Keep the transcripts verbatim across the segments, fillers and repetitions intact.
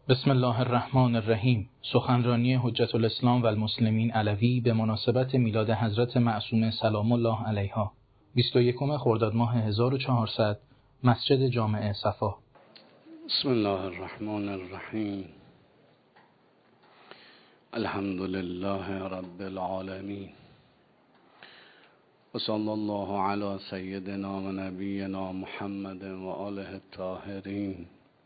بسم الله الرحمن الرحیم. سخنرانی حجت الاسلام و المسلمین علوی به مناسبت میلاد حضرت معصومه سلام الله علیها، بیست و یکم خرداد ماه هزار و چهارصد، مسجد جامع صفا. بسم الله الرحمن الرحیم. الحمد لله رب العالمین و صلی الله علی سیدنا و نبینا محمد و آله الطاهرین.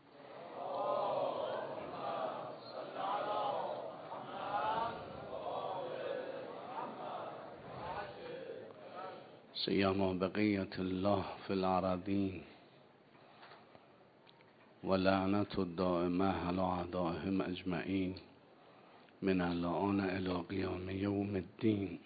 سیما بقیت الله فی الارضین و لعنت الدائمه علی اعدائهم اجمعین من الان الی قیام یوم الدین.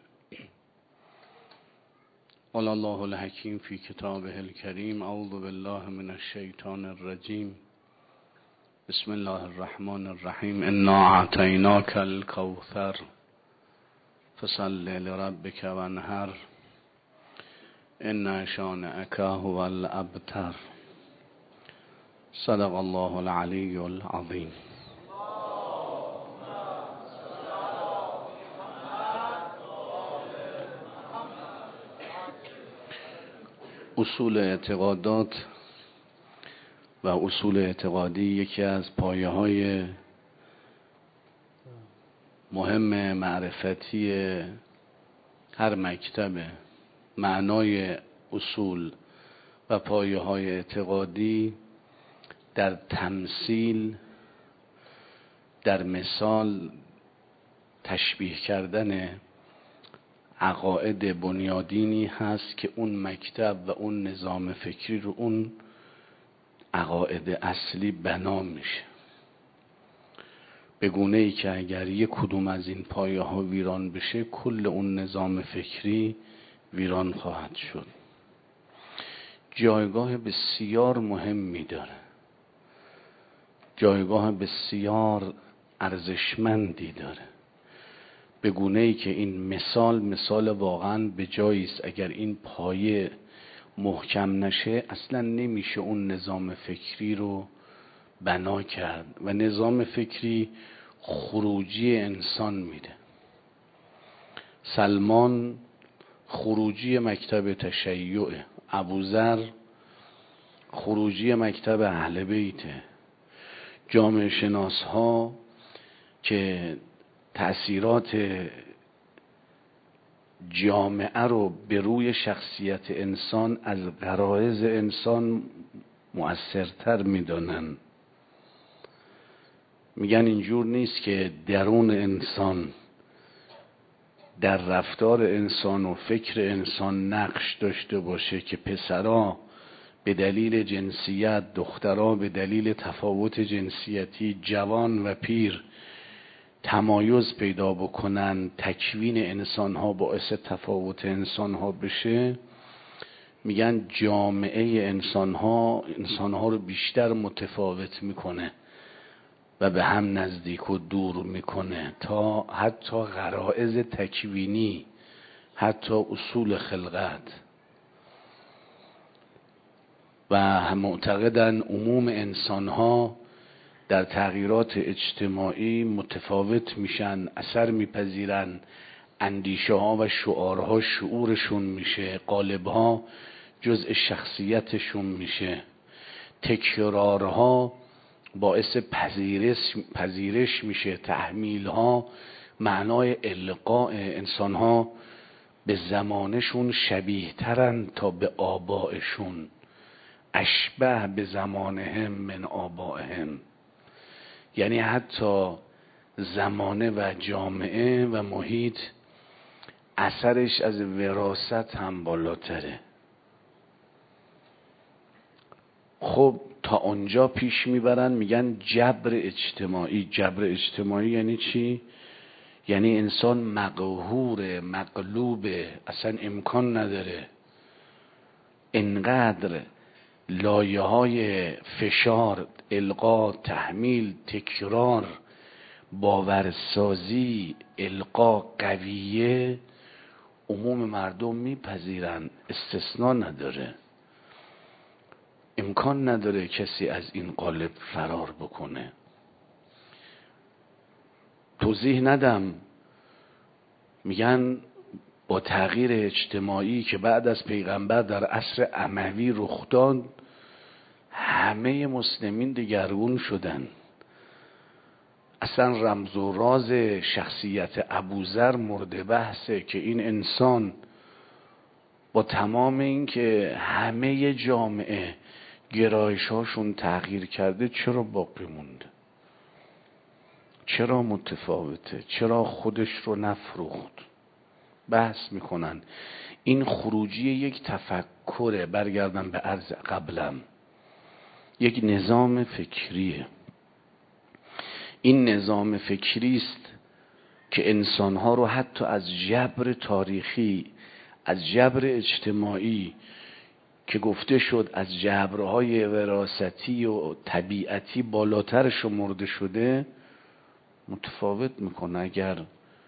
قال الله الحکیم فی کتابه الکریم اعوذ بالله من الشیطان الرجیم بسم الله الرحمن الرحیم انا اعطیناک الکوثر فصل لربک وانحر ان شانئک هو الابتر. صدق الله العلی العظیم. اصول اعتقادات و اصول اعتقادی یکی از پایه های مهم معرفتی هر مکتبه. معنای اصول و پایه های اعتقادی در تمثیل، در مثال تشبیه کردن عقاید بنیادینی هست که اون مکتب و اون نظام فکری رو اون عقاید اصلی بنا میشه، به گونه ای که اگر یک کدوم از این پایه ها ویران بشه کل اون نظام فکری ویران خواهد شد. جایگاه بسیار مهمی داره، جایگاه بسیار ارزشمندی داره، به گونه ای که این مثال مثال واقعا به جایی است. اگر این پایه محکم نشه اصلا نمیشه اون نظام فکری رو بنا کرد و نظام فکری خروجی انسان میده. سلمان خروجی مکتب تشیع، ابوذر خروجی مکتب اهل بیته. جامعه شناس ها که تأثیرات جامعه رو به روی شخصیت انسان از غرایز انسان مؤثرتر میدانن، میگن اینجور نیست که درون انسان در رفتار انسان و فکر انسان نقش داشته باشه که پسرها به دلیل جنسیت، دخترها به دلیل تفاوت جنسیتی، جوان و پیر تمایز پیدا بکنن، تکوین انسانها باعث تفاوت انسانها بشه. میگن جامعه انسانها انسانها رو بیشتر متفاوت میکنه و به هم نزدیک و دور میکنه تا حتی غرایز تکوینی، حتی اصول خلقت. و معتقدن عموم انسانها در تغییرات اجتماعی متفاوت میشن، اثر میپذیرن، اندیشه ها و شعارها شعورشون میشه، قالبها جزء شخصیتشون میشه، تکرارها باعث پذیرش پذیرش میشه، تحمیلها معنای القاء. انسانها به زمانشون شبیه ترن تا به آبائشون، اشبه به زمانهم من آبائهم. یعنی حتی زمانه و جامعه و محیط اثرش از وراثت هم بالاتره. خب تا اونجا پیش میبرن، میگن جبر اجتماعی. جبر اجتماعی یعنی چی؟ یعنی انسان مقهور، مغلوبه، اصلا امکان نداره انقدر لایه های فشار، القا، تحمیل، تکرار، باورسازی، القا قویه، عموم مردم میپذیرن، استثناء نداره. امکان نداره کسی از این قالب فرار بکنه. توضیح ندم، میگن با تغییر اجتماعی که بعد از پیغمبر در عصر اموی رخ داد، همه مسلمین دگرگون شدن. اصلا رمز و راز شخصیت ابوذر مورد بحثه که این انسان با تمام این که همه جامعه گرایش‌هاشون تغییر کرده چرا باقی مونده؟ چرا متفاوته؟ چرا خودش رو نفروخت؟ بحث میکنن. این خروجی یک تفکره، برگردم به عرض قبلم، یک نظام فکریه. این نظام فکری است که انسانها رو حتی از جبر تاریخی، از جبر اجتماعی که گفته شد از جبرهای وراثتی و طبیعتی بالاتر شمرده شده متفاوت میکنه. اگر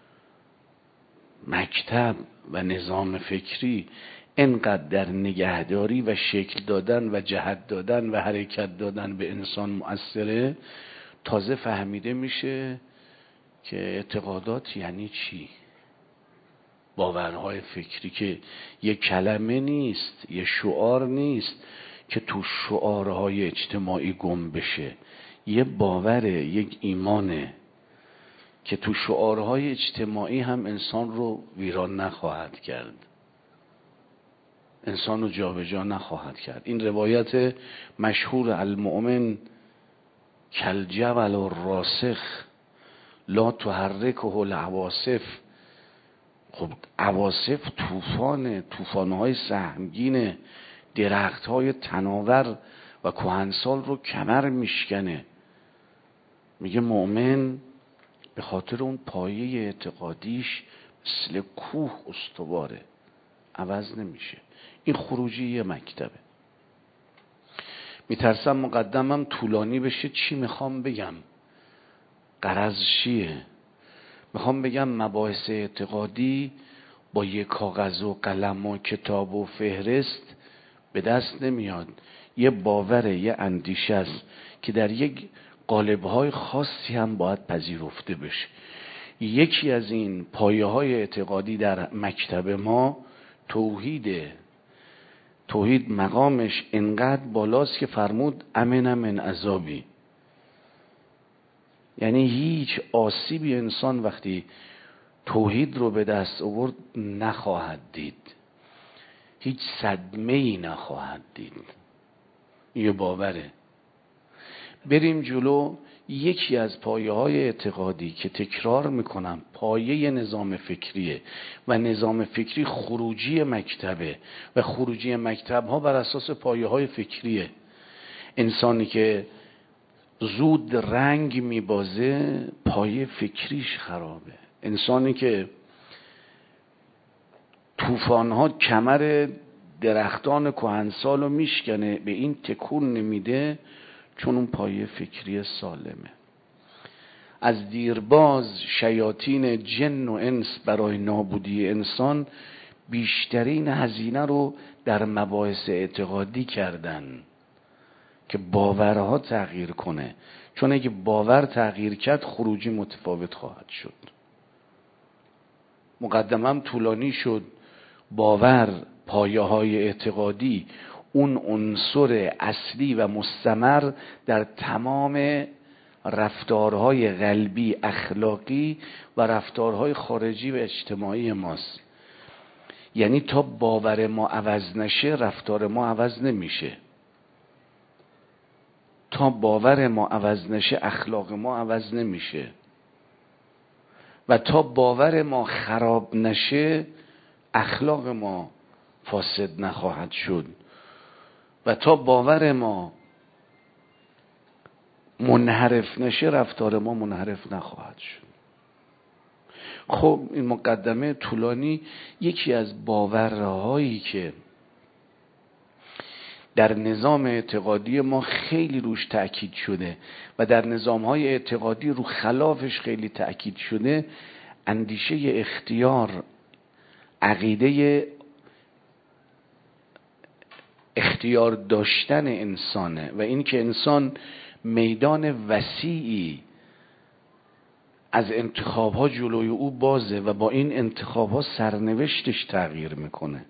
مکتب و نظام فکری انقدر در نگهداری و شکل دادن و جهت دادن و حرکت دادن به انسان مؤثره، تازه فهمیده میشه که اعتقادات یعنی چی. باورهای فکری که یک کلمه نیست، یک شعار نیست که تو شعارهای اجتماعی گم بشه، یه باوره، یک ایمانه که تو شعارهای اجتماعی هم انسان رو ویران نخواهد کرد، انسان رو جابجا نخواهد کرد. این روایت مشهور المؤمن کالجبل الراسخ لا تحرکه العواصف. خب عواصف طوفان، طوفان‌های سهمگین، درخت‌های تناور و کهنسال رو کمر میشکنه. میگه مؤمن به خاطر اون پایه اعتقادیش مثل کوه استواره، عوض نمیشه. این خروجی یه مکتبه. میترسم مقدمم طولانی بشه. چی میخوام بگم؟ غرض چیه؟ میخوام بگم مباحث اعتقادی با یک کاغذ و قلم و کتاب و فهرست به دست نمیاد. یه باوره، یه اندیشه است که در یک قالب‌های خاصی هم باید پذیرفته بشه. یکی از این پایه‌های اعتقادی در مکتب ما توحیده. توحید مقامش انقدر بالاست که فرمود امن من عذابی، یعنی هیچ آسیبی انسان وقتی توحید رو به دست آورد نخواهد دید، هیچ صدمه‌ای نخواهد دید. یه باوره. بریم جلو. یکی از پایه‌های اعتقادی که تکرار میکنم پایه نظام فکریه و نظام فکری خروجی مکتبه و خروجی مکتب‌ها بر اساس پایه‌های فکریه. انسانی که زود رنگ میبازه پایه فکریش خرابه. انسانی که طوفان‌ها کمر درختان کهنسالو میشکنه به این تکون نمیده چون اون پایه فکری سالمه. از دیرباز شیاطین جن و انس برای نابودی انسان بیشترین هزینه رو در مباحث اعتقادی کردن که باورها تغییر کنه، چون اگه باور تغییر کرد خروجی متفاوت خواهد شد. مقدمم طولانی شد. باور، پایه های اعتقادی اون عنصر اصلی و مستمر در تمام رفتارهای قلبی، اخلاقی و رفتارهای خارجی و اجتماعی ماست. یعنی تا باور ما عوض نشه رفتار ما عوض نمیشه، تا باور ما عوض نشه اخلاق ما عوض نمیشه، و تا باور ما خراب نشه اخلاق ما فاسد نخواهد شد، و تا باور ما منحرف نشه رفتار ما منحرف نخواهد شد. خب این مقدمه طولانی. یکی از باورهایی که در نظام اعتقادی ما خیلی روش تأکید شده و در نظامهای اعتقادی رو خلافش خیلی تأکید شده، اندیشه اختیار، عقیده اختیار داشتن انسانه و این که انسان میدان وسیعی از انتخاب ها جلوی او بازه و با این انتخاب ها سرنوشتش تغییر میکنه.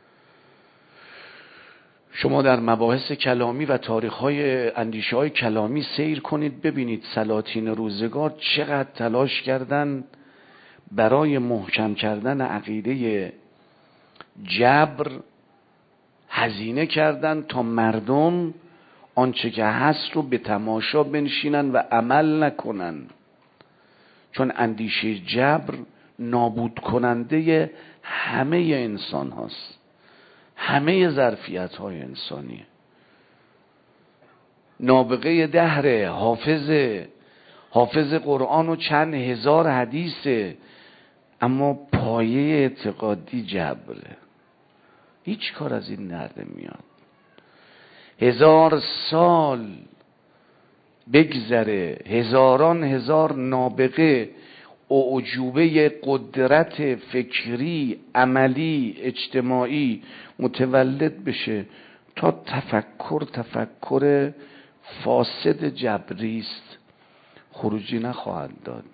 شما در مباحث کلامی و تاریخ های اندیشه های کلامی سیر کنید، ببینید سلاطین روزگار چقدر تلاش کردن برای محکم کردن عقیده جبر، هزینه کردن تا مردم آنچه که هست رو به تماشا بنشینن و عمل نکنن، چون اندیشه جبر نابود کننده همه انسان هاست، همه ظرفیت های انسانیه. نابغه دهره، حافظ حافظ قرآن و چند هزار حدیثه، اما پایه اعتقادی جبره. هیچ کار از این نرده میاد. هزار سال بگذره، هزاران هزار نابغه اعجوبه قدرت فکری، عملی، اجتماعی متولد بشه تا تفکر تفکر فاسد جبری است، خروجی نخواهد داد.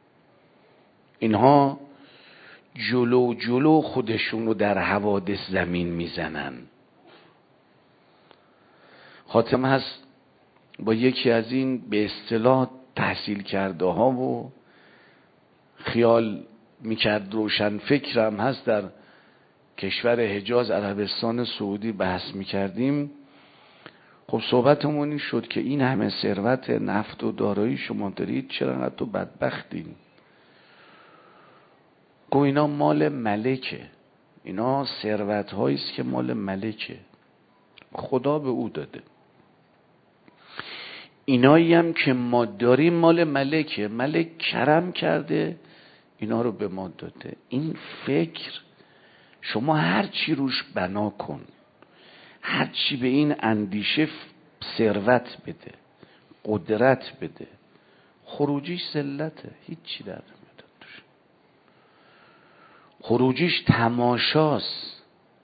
اینها جلو جلو خودشونو در حوادث زمین میزنن. خاتم هست با یکی از این به اصطلاح تحصیل کرده ها و خیال میکرد روشن فکرم هست، در کشور حجاز عربستان سعودی بحث میکردیم. خب صحبتمون این شد که این همه ثروت نفت و دارایی شما دارید، چرا انقدر تو بدبختین؟ گو اینا مال ملکه، اینا ثروت هایی است که مال ملکه، خدا به او داده. اینایی هم که ما داریم مال ملکه، ملک کرم کرده اینا رو به ما داده. این فکر شما هر چی روش بنا کن، هر چی به این اندیشه ثروت بده، قدرت بده، خروجیش ذلته، هیچی در نمیاد توش. خروجیش تماشاست.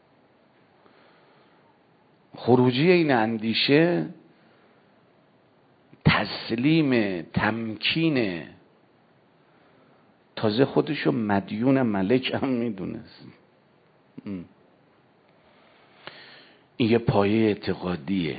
خروجی این اندیشه تسلیم، تمکینه. تازه خودشو مدیون ملک هم میدونست. این یه پایه اعتقادیه.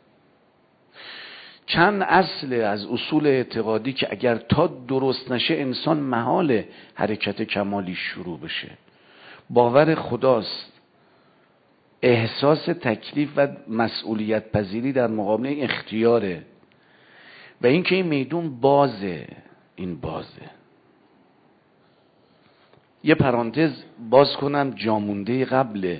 چند اصل از اصول اعتقادی که اگر تا درست نشه انسان محال حرکت کمالی شروع بشه. باور خداست، احساس تکلیف و مسئولیت پذیری در مقابل اختیاره و اینکه این میدون بازه. این بازه. یه پرانتز باز کنم، جامونده قبل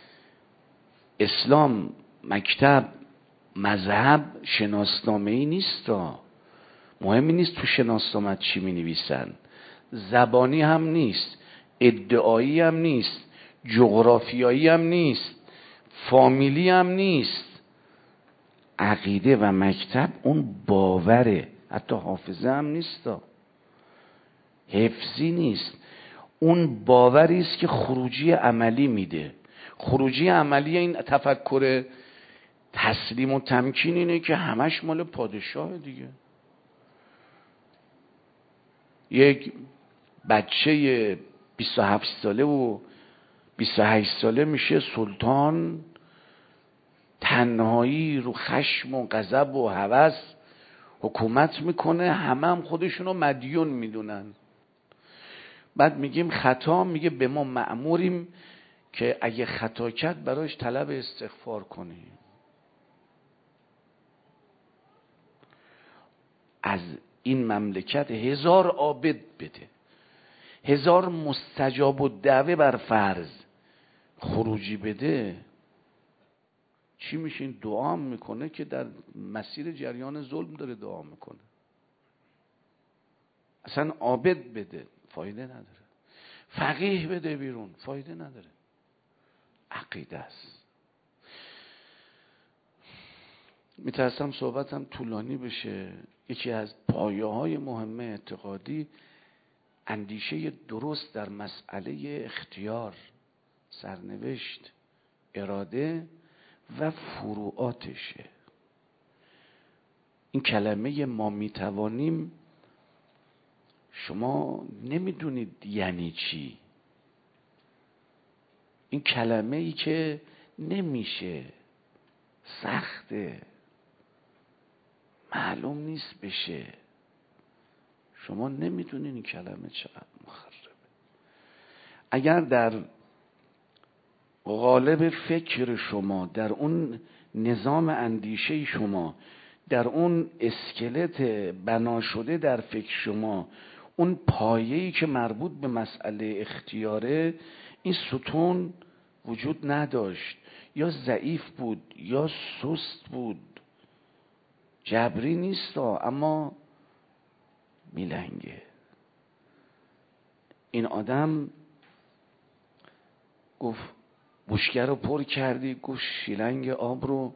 اسلام مکتب مذهب شناسنامه‌ای نیست. مهمی نیست تو شناسنامه چی می نویسن، زبانی هم نیست، ادعایی هم نیست، جغرافیایی هم نیست، فامیلی هم نیست. عقیده و مکتب اون باوره. حتی حافظه هم نیست، حفظی نیست. اون باوری است که خروجی عملی میده. خروجی عملی این تفکر تسلیم و تمکین اینه که همش مال پادشاه دیگه. یک بچه بیست و هفت ساله و بیست و هشت ساله میشه سلطان، تنهایی رو خشم و غضب و هوس حکومت میکنه، همه هم خودشونو مدیون میدونن. بعد میگیم خطا، میگه به ما مأموریم که اگه خطا کرد براش طلب استغفار کنیم. از این مملکت هزار عابد بده، هزار مستجاب و دعوه بر فرض خروجی بده، چی میشه؟ این دعا میکنه که در مسیر جریان ظلم داره دعا میکنه. اصلا عابد بده فایده نداره، فقیه بده بیرون فایده نداره. عقیده است. میترسم صحبتم طولانی بشه. یکی از پایه های مهم اعتقادی اندیشه درست در مسئله اختیار، سرنوشت، اراده و فروعاتشه. این کلمه ما میتوانیم شما نمیدونید یعنی چی. این کلمه ای که نمیشه، سخته، معلوم نیست بشه. شما نمیدونید این کلمه چقدر مخربه. اگر در قالب فکر شما، در اون نظام اندیشه شما، در اون اسکلت بنا شده در فکر شما، اون پایه‌ای که مربوط به مسئله اختیاره، این ستون وجود نداشت، یا ضعیف بود یا سست بود، جبری نیست اما میلنگه. این آدم گفت بشکه رو پر کردی، گفت شیلنگ آب رو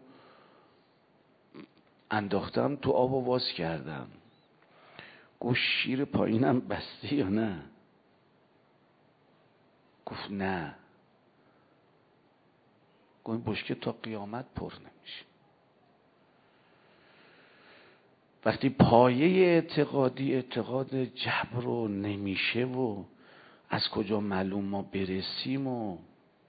انداختم تو آب و واز کردم. گفت شیر پایینم بسته یا نه؟ گفت نه. گفت بشکه تا قیامت پر نمیشه. وقتی پایه اعتقادی اعتقاد جبر رو نمیشه و از کجا معلوم ما برسیم. و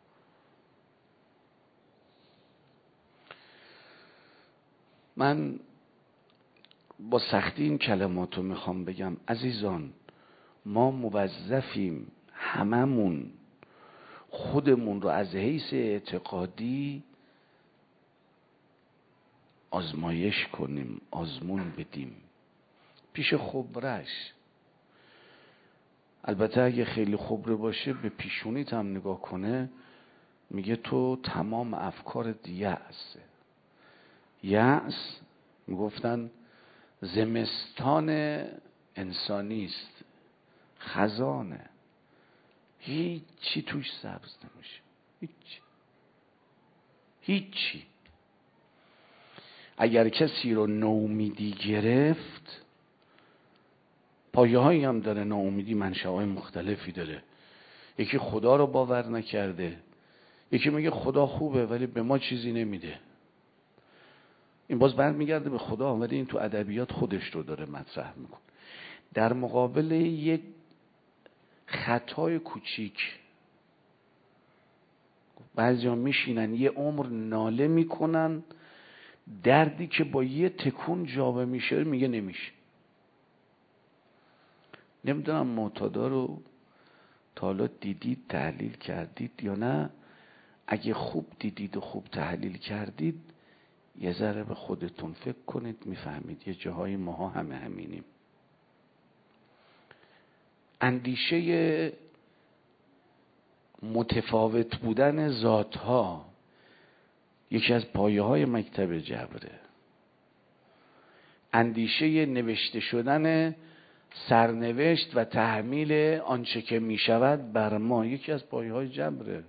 من با سختی این کلمات رو میخوام بگم. عزیزان، ما موظفیم هممون خودمون رو از حیث اعتقادی آزمایش کنیم، آزمون بدیم پیش خبرش. البته اگه خیلی خبره باشه به پیشونیت هم نگاه کنه، میگه تو تمام افکارت یأسه. یأس میگفتن زمستان انسانیست، خزانه، هیچی توش سبز نمیشه، هیچی هیچی. اگر کسی رو نومیدی گرفت، پایه هایی هم داره ناامیدی، منشأهای مختلفی داره. یکی خدا رو باور نکرده، یکی میگه خدا خوبه ولی به ما چیزی نمیده. این باز برمیگرده به خدا، ولی این تو ادبیات خودش رو داره مطرح میکنه. در مقابل یک خطای کوچیک بعضیا میشینن یه عمر ناله میکنن، دردی که با یه تکون جابه میشه میگه نمیشه. نمیدونم معتادا رو تا حالا دیدید، تحلیل کردید یا نه؟ اگه خوب دیدید و خوب تحلیل کردید، یه ذره به خودتون فکر کنید، میفهمید یه جاهای ماها همه همینیم. اندیشه متفاوت بودن ذاتها یکی از پایه های مکتب جبره. اندیشه نوشته شدن سرنوشت و تحمیل آنچه که می شود بر ما یکی از پایه های جبره.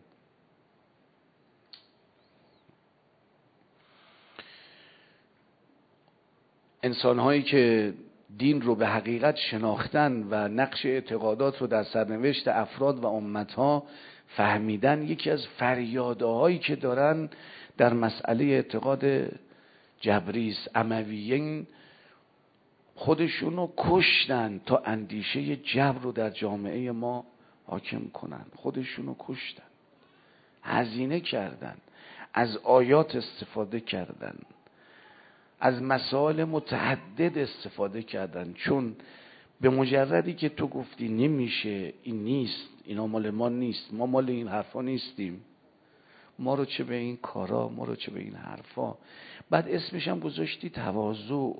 انسان هایی که دین رو به حقیقت شناختن و نقش اعتقادات رو در سرنوشت افراد و امتها فهمیدن، یکی از فریادهایی که دارن در مسئله اعتقاد جبریست. امویین خودشون رو کشتن تا اندیشه جبر رو در جامعه ما حاکم کنن. خودشون رو کشتن، هزینه کردن، از آیات استفاده کردن، از مسائل متعدد استفاده کردن، چون به مجردی که تو گفتی نمیشه، این نیست، اینا مال ما نیست، ما مال این حرفا نیستیم، ما رو چه به این کارا، ما رو چه به این حرفا. بعد اسمش هم گذاشتی تواضع.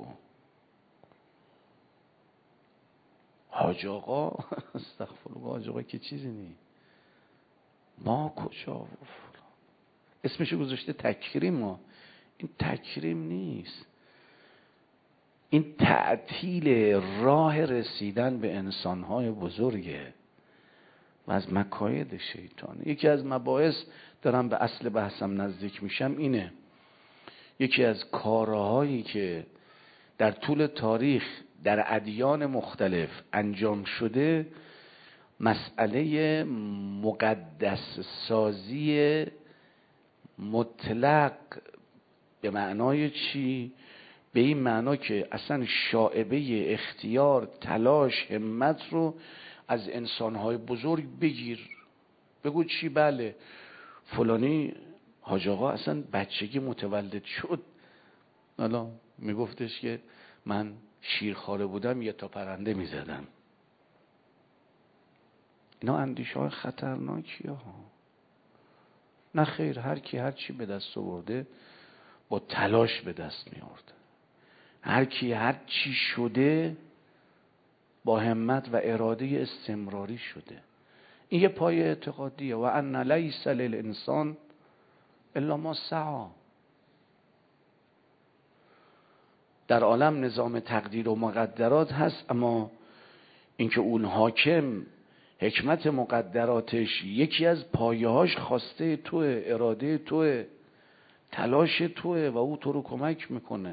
حاج آقا استغفرالله، حاج آقا که چیزی نی، ما کجا و فلان. اسمش گذاشته تکریم. ها این تکریم نیست، این تعطیل راه رسیدن به انسانهای بزرگه و از مکاید شیطانه. یکی از مباحث، دارم به اصل بحثم نزدیک میشم، اینه. یکی از کارهایی که در طول تاریخ در ادیان مختلف انجام شده، مسئله مقدس سازی مطلق. به معنای چی؟ به این معنا که اصلا شائبه اختیار، تلاش، همت رو از انسانهای بزرگ بگیر. بگو چی؟ بله فلانی حاج آقا اصلا بچگی متولد شد، حالا میگفتش که من شیرخواره بودم یه تا پرنده میزدم. اینا اندیشه های خطرناکی ها. نه خیر، هر کی هر چی به دست آورده با تلاش به دست می آورده. هر کی هر چی شده با همت و اراده استمراری شده. این یه پای اعتقادیه. و ان لیس للانسان الا ما سعی. در عالم نظام تقدیر و مقدرات هست، اما اینکه اون حاکم حکمت مقدراتش یکی از پایه‌هاش خواسته توه، اراده توه، تلاش توه و او تو رو کمک میکنه.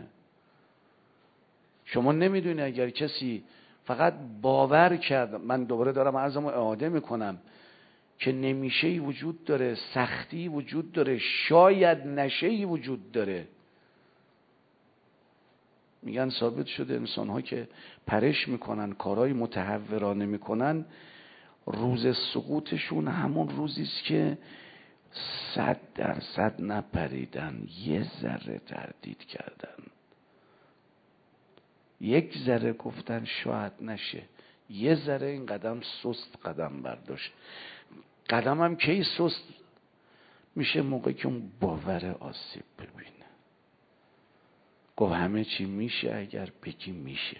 شما نمیدونی اگر کسی فقط باور کرد، من دوباره دارم عرضمو اعاده میکنم، که نمیشه‌ای وجود داره، سختی وجود داره، شاید نشه‌ای وجود داره. میگن ثابت شده انسان‌ها که پرش میکنن، کارهای متهورانه میکنن، روز سقوطشون همون روزیست که صد درصد نپریدن، یه ذره تردید کردن، یک ذره گفتن شاید نشه، یه ذره این قدم سست قدم برداشت. قدم هم کی سست میشه؟ موقعی که اون باور آسیب ببینه. گفت همه چی میشه اگر بگی میشه.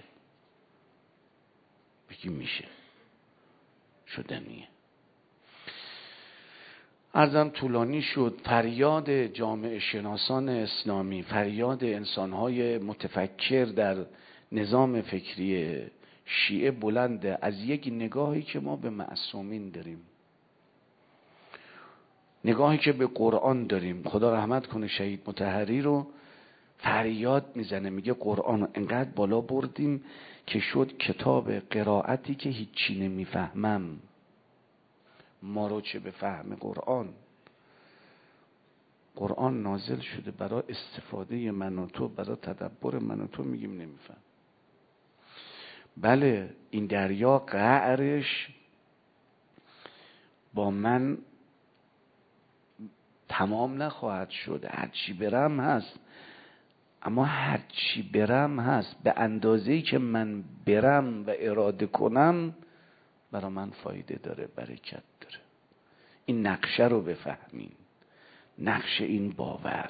بگی میشه، شدنیه. عرضم طولانی شد. فریاد جامعه شناسان اسلامی، فریاد انسانهای متفکر در نظام فکری شیعه بلنده از یک نگاهی که ما به معصومین داریم، نگاهی که به قرآن داریم. خدا رحمت کنه شهید مطهری رو، فریاد میزنه، میگه قرآن رو انقدر بالا بردیم که شد کتاب قرائتی که هیچی نمیفهمم. ما رو چه به فهم قرآن؟ قرآن نازل شده برای استفاده من و تو، برای تدبر من و تو، میگیم نمیفهم. بله این دریا قعرش با من تمام نخواهد شد، هرچی برم هست، اما هرچی برم هست به اندازه‌ای که من برم و اراده کنم برای من فایده داره، برکت داره. این نقشه رو بفهمین، نقشه این باور.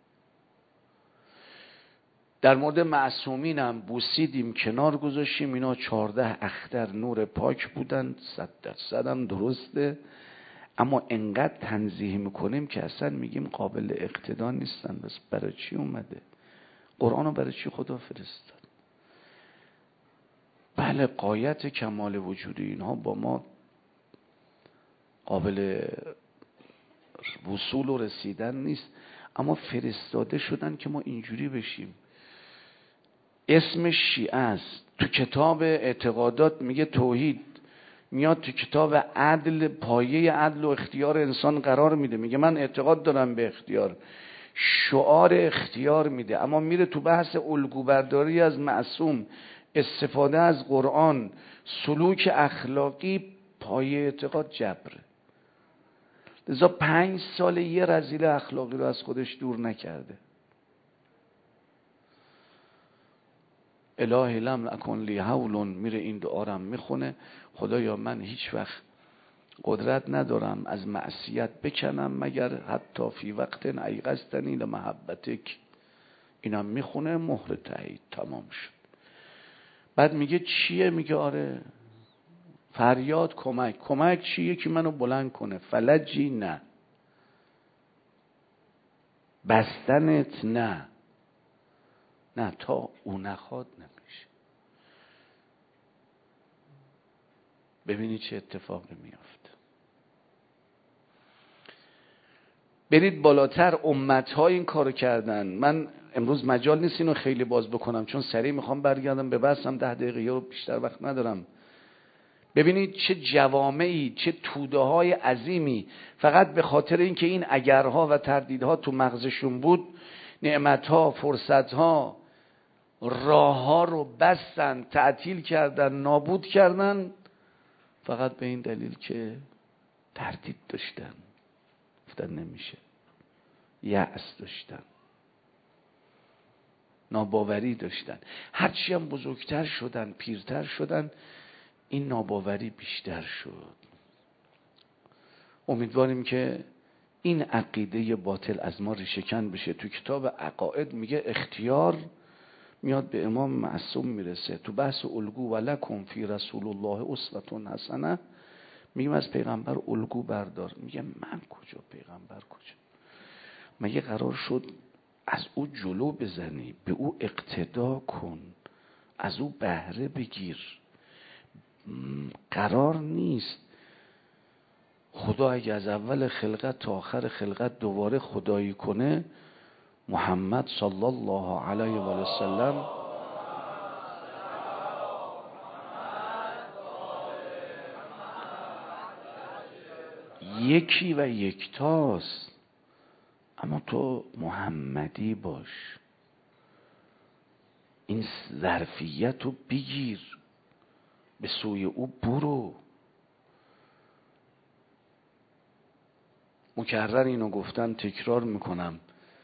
در مورد معصومین هم بوسیدیم، کنار گذاشتیم، اینا چهارده اختر نور پاک بودن، صد درصد هم درسته، اما انقدر تنزیه میکنیم که اصلا میگیم قابل اقتدا نیستن. بس برای چی اومده؟ قرآن رو برای چی خدا فرستاد؟ بله غایت کمال وجودی اینها با ما قابل وصول و رسیدن نیست، اما فرستاده شدن که ما اینجوری بشیم. اسم شیعه است، تو کتاب اعتقادات میگه توحید، میاد تو کتاب عدل، پایه عدل و اختیار انسان قرار میده، میگه من اعتقاد دارم به اختیار، شعار اختیار میده، اما میره تو بحث الگوبرداری از معصوم، استفاده از قرآن، سلوک اخلاقی، پایه اعتقاد جبره. لذا پنج سال یه رذیل اخلاقی رو از خودش دور نکرده. الهی لم اکن لی حول، میره این دعا رو میخونه، خدایا من هیچ وقت قدرت ندارم از معصیت بکنم مگر حتی فی وقت ایقظتنی لمحبتک. اینم میخونه، مهر تایید، تمام شد. بعد میگه چیه؟ میگه آره فریاد کمک. کمک چیه؟ که منو بلند کنه. فلجی نه، بستنت نه، نه تا او نخواد نمیشه. ببینید چه اتفاقی میافته. برید بالاتر، امتها این کارو کردن. من امروز مجال نیست اینو خیلی باز بکنم چون سریع میخوام برگردم به بحثم، ده دقیقه رو بیشتر وقت ندارم. ببینید چه جوامعی، چه توده های عظیمی فقط به خاطر اینکه این اگرها و تردیدها تو مغزشون بود، نعمتها، فرصتها، راه ها رو بستن، تعطیل کردن، نابود کردن، فقط به این دلیل که تردید داشتن، گفتن نمیشه، یأس داشتن، ناباوری داشتن. هرچی هم بزرگتر شدن، پیرتر شدن، این ناباوری بیشتر شد. امیدواریم که این عقیده باطل از ما ریشه‌کن بشه. تو کتاب عقاید میگه اختیار میاد به امام معصوم میرسه. تو بحث الگو و لکم فی رسول الله اسوة حسنه میگیم از پیغمبر الگو بردار. میگه من کجا، پیغمبر کجا؟ مگه قرار شد از او جلو بزنی؟ به او اقتدا کن، از او بهره بگیر. قرار نیست. خدا اگه از اول خلقت تا آخر خلقت دوباره خدایی کنه، محمد صلی الله علیه و آله وسلم یکی و یکتاست، اما تو محمدی باش، این ظرفیت رو بگیر، به سوی او برو. مکرر اینو گفتم، تکرار میکنم،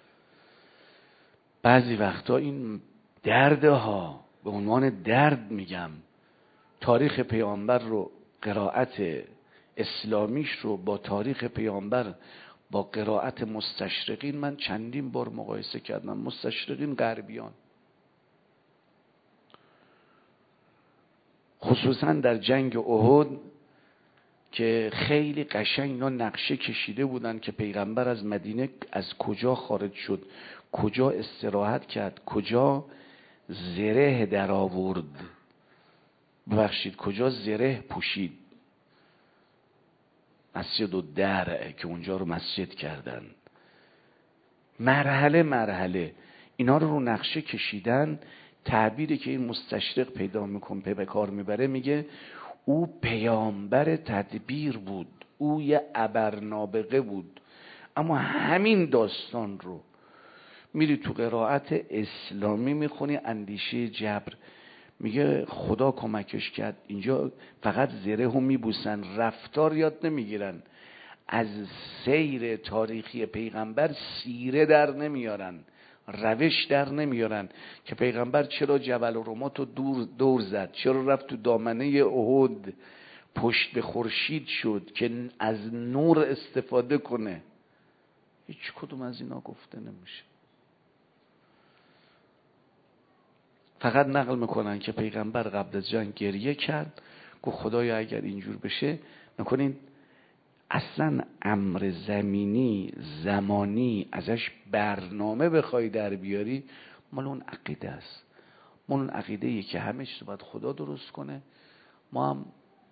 بعضی وقتا این دردها به عنوان درد میگم، تاریخ پیامبر رو، قرائت اسلامیش رو با تاریخ پیامبر با قرائت مستشرقین من چندین بار مقایسه کردم. مستشرقین غربیان، خصوصا در جنگ احد که خیلی قشنگ اینا نقشه کشیده بودن که پیغمبر از مدینه از کجا خارج شد، کجا استراحت کرد، کجا زره در آورد، ببخشید کجا زره پوشید، مسجد و در که اونجا رو مسجد کردن، مرحله مرحله اینا رو رو نقشه کشیدن. تعبیری که این مستشرق پیدا میکن به کار میبره، میگه او پیامبر تدبیر بود، او یه ابرنابغه بود. اما همین داستان رو میری تو قرائت اسلامی میخونی، اندیشه جبر، میگه خدا کمکش کرد، اینجا فقط زره هم میبوسن، رفتار یاد نمیگیرن، از سیر تاریخی پیغمبر سیره در نمیارن، روش در نمیارن که پیغمبر چرا جبل الرمات رو دور دور زد، چرا رفت تو دامنه احد پشت به خورشید شد که از نور استفاده کنه. هیچ کدوم از اینا گفته نمیشه. فقط نقل میکنن که پیغمبر قبل از جنگ گریه کرد، گفت خدایا اگر اینجور بشه نکنین اصلا امر زمینی زمانی ازش برنامه بخوای در بیاری، مال اون عقیده است، مال اون عقیده ای که همه چیز باید خدا درست کنه. ما هم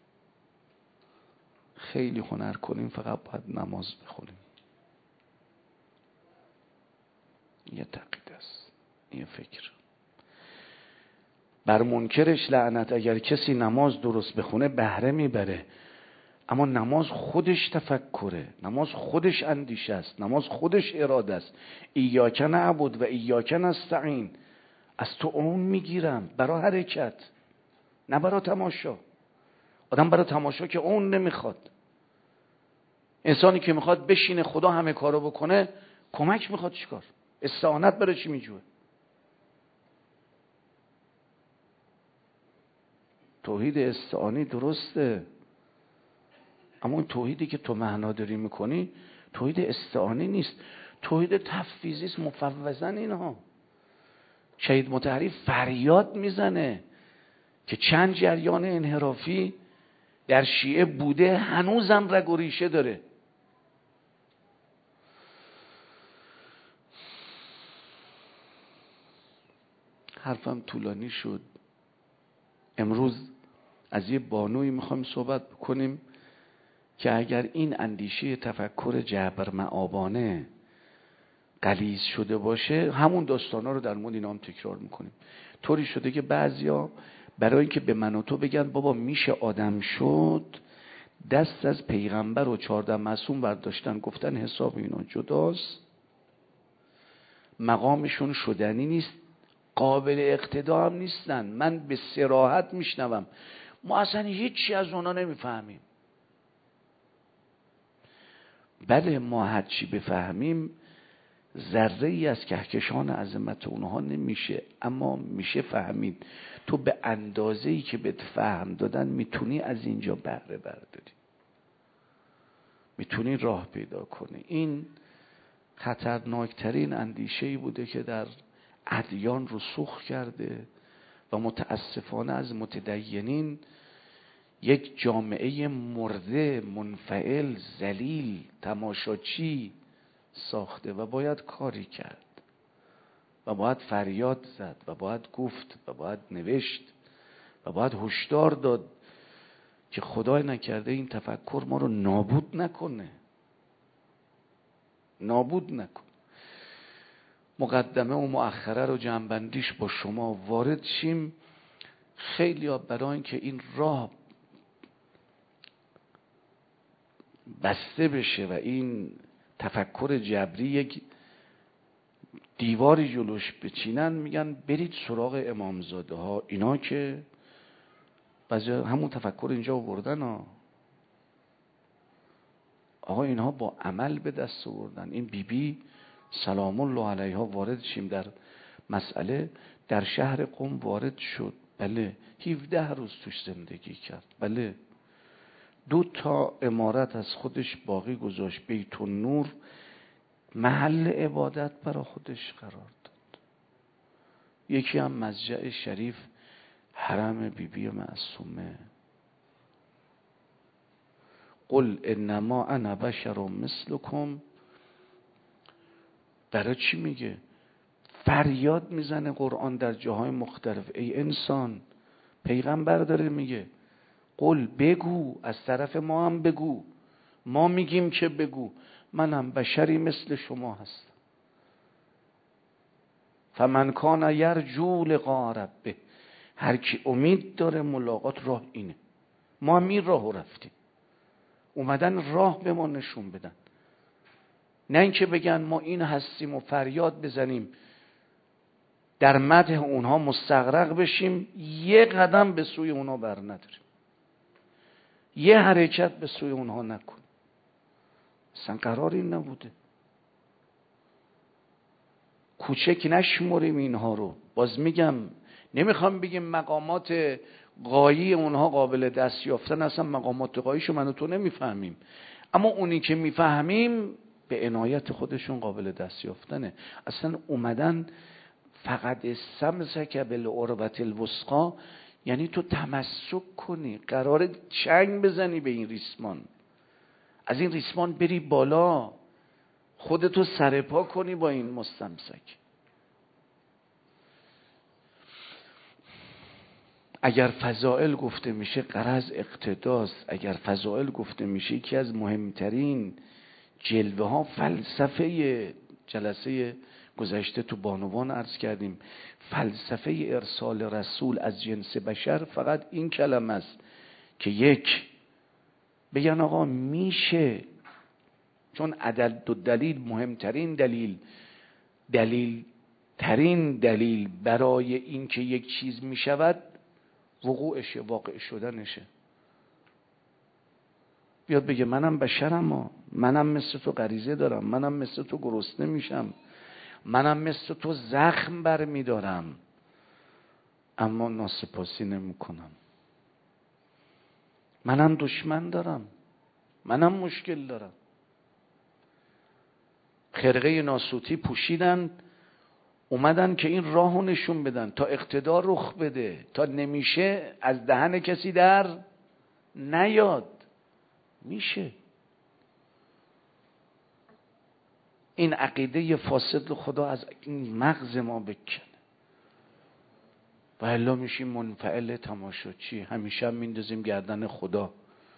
خیلی هنر کنیم، فقط باید نماز بخونیم. یه عقیده است، یه فکر. بر منکرش لعنت، اگر کسی نماز درست بخونه بهره میبره، اما نماز خودش تفکره، نماز خودش اندیشه است، نماز خودش اراده است. ایاک نعبد و ایاک نستعین، از تو اون میگیرم برای حرکت، نه برای تماشا. آدم برای تماشا که اون نمیخواد. انسانی که میخواد بشینه خدا همه کارو بکنه، کمک میخواد چیکار؟ استعانت برای چی میجوه؟ توحید استعانی درسته، اما اون توحیدی که تو معنا داری میکنی توحید استعانی نیست، توحید تفویضی است، مفوضا. اینها شهید مطهری فریاد میزنه که چند جریان انحرافی در شیعه بوده، هنوزم رگ و ریشه داره. حرفم طولانی شد. امروز از یه بانوی میخوایم صحبت بکنیم که اگر این اندیشه تفکر جبر مآبانه غلیظ شده باشه، همون داستانا رو در مورد اینا هم تکرار میکنیم. طوری شده که بعضیا برای اینکه به من و تو بگن بابا میشه آدم شد، دست از پیغمبر و چهارده معصوم برداشتن، گفتن حساب اینا جداست، مقامشون شدنی نیست، قابل اقتدا هم نیستن. من به صراحت میشنوم ما اصلا هیچی از اونا نمیفهمیم. بله ما هرچی بفهمیم ذره ای از کهکشان عظمت اونها نمیشه، اما میشه فهمید. تو به اندازه ای که بهت فهم دادن میتونی از اینجا بهره برداری، میتونی راه پیدا کنی. این خطرناکترین اندیشه ای بوده که در ادیان رسوخ کرده و متاسفانه از متدینین یک جامعه مرده، منفعل، ذلیل، تماشاچی ساخته و باید کاری کرد و باید فریاد زد و باید گفت و باید نوشت و باید هشدار داد که خدای نکرده این تفکر ما رو نابود نکنه، نابود نکنه. مقدمه و مؤخره رو جمع‌بندیش با شما وارد شیم. خیلی ها برای اینکه این راه بسته بشه و این تفکر جبری یک دیواری جلوش بچینن، میگن برید سراغ امامزاده ها. اینا که بعضی همون تفکر اینجا آوردن ها. آقا اینها با عمل به دست آوردن. این بی بی سلام الله علیها وارد شیم در مسئله، در شهر قم وارد شد. بله هفده روز توش زندگی کرد. بله دو تا عمارت از خودش باقی گذاشت، بیت النور محل عبادت برای خودش قرار داد، یکی هم مسجد شریف حرم بی بی معصومه. قل انما انا بشر مثلکم. برای چی میگه؟ فریاد میزنه قرآن در جاهای مختلف. ای انسان، پیغمبر داره میگه قل بگو، از طرف ما هم بگو، ما میگیم که بگو منم بشری مثل شما هستم. فمن کان یرجو لقاء ربه، هر کی امید داره ملاقات راه اینه. ما هم این راهو رفتیم، اومدن راه به ما نشون بدن، نه اینکه بگن ما این هستیم و فریاد بزنیم در مدح اونها مستغرق بشیم، یه قدم به سوی اونها بر نداریم، یه حرکت به سوی اونها نکن. اصلا قرار این نبوده. کوچک نشمریم اینها رو. باز میگم نمیخوام بگیم مقامات غایی اونها قابل دست یافتن، اصلا مقامات غاییشو من و تو نمیفهمیم، اما اونی که میفهمیم به عنایت خودشون قابل دست یافتنه. اصلا اومدن فقط استمسک بالعروة الوثقی، یعنی تو تمسک کنی، قراره چنگ بزنی به این ریسمان، از این ریسمان بری بالا، خودتو سرپا کنی با این مستمسک. اگر فضائل گفته میشه غرض اقتداست. اگر فضائل گفته میشه یکی از مهمترین جلوه ها فلسفه، جلسه گذشته تو بانوان عرض کردیم، فلسفه ارسال رسول از جنس بشر فقط این کلمه است که یک بگن آقا میشه، چون عدد و دلیل مهمترین دلیل، دلیل ترین دلیل برای این که یک چیز میشود وقوعشه، واقع شدنشه. بیاد بگه منم بشرم، منم مثل تو غریزه دارم، منم مثل تو گرسنه میشم، منم مثل تو زخم برمیدارم، اما ناسپاسی نمی کنم، منم دشمن دارم، منم مشکل دارم. خرقه ناسوتی پوشیدن، اومدن که این راهو نشون بدن تا اقتدار رخ بده، تا نمیشه از دهن کسی در نیاد. میشه. این عقیده فاسد خدا از این مغز ما بکنه و الا میشیم منفعل تماشاچی، همیشه هم میندازیم گردن خدا.